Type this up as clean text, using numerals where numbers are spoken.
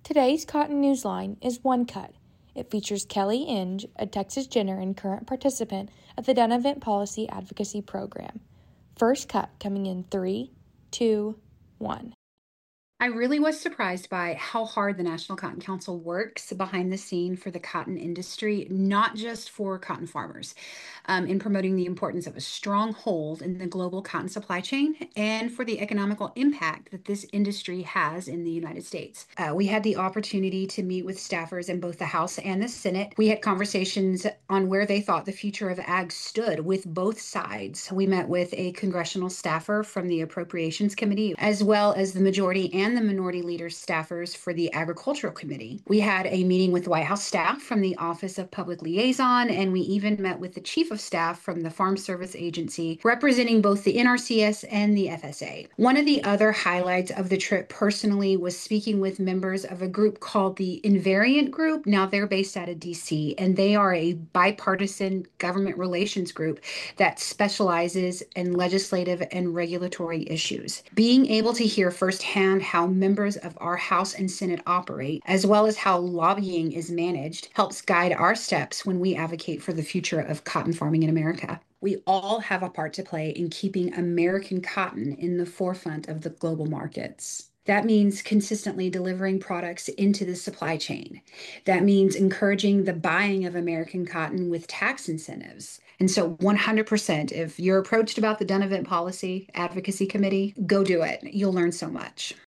Today's Cotton Newsline is One Cut. It features Kelly Inge, a Texas Jenner and current participant of the Donovan Policy Advocacy Program. First cut coming in 3, 2, 1. I really was surprised by how hard the National Cotton Council works behind the scene for the cotton industry, not just for cotton farmers, in promoting the importance of a strong hold in the global cotton supply chain and for the economical impact that this industry has in the United States. We had the opportunity to meet with staffers in both the House and the Senate. We had conversations on where they thought the future of ag stood with both sides. We met with a congressional staffer from the Appropriations Committee, as well as the majority and the minority leaders staffers for the Agricultural Committee. We had a meeting with White House staff from the Office of Public Liaison, and we even met with the Chief of Staff from the Farm Service Agency, representing both the NRCS and the FSA. One of the other highlights of the trip personally was speaking with members of a group called the Invariant Group. Now they're based out of DC, and they are a bipartisan government relations group that specializes in legislative and regulatory issues. Being able to hear firsthand how members of our House and Senate operate, as well as how lobbying is managed, helps guide our steps when we advocate for the future of cotton farming in America. We all have a part to play in keeping American cotton in the forefront of the global markets. That means consistently delivering products into the supply chain. That means encouraging the buying of American cotton with tax incentives. And so 100%, if you're approached about the Donovan Policy Advocacy Committee, go do it. You'll learn so much.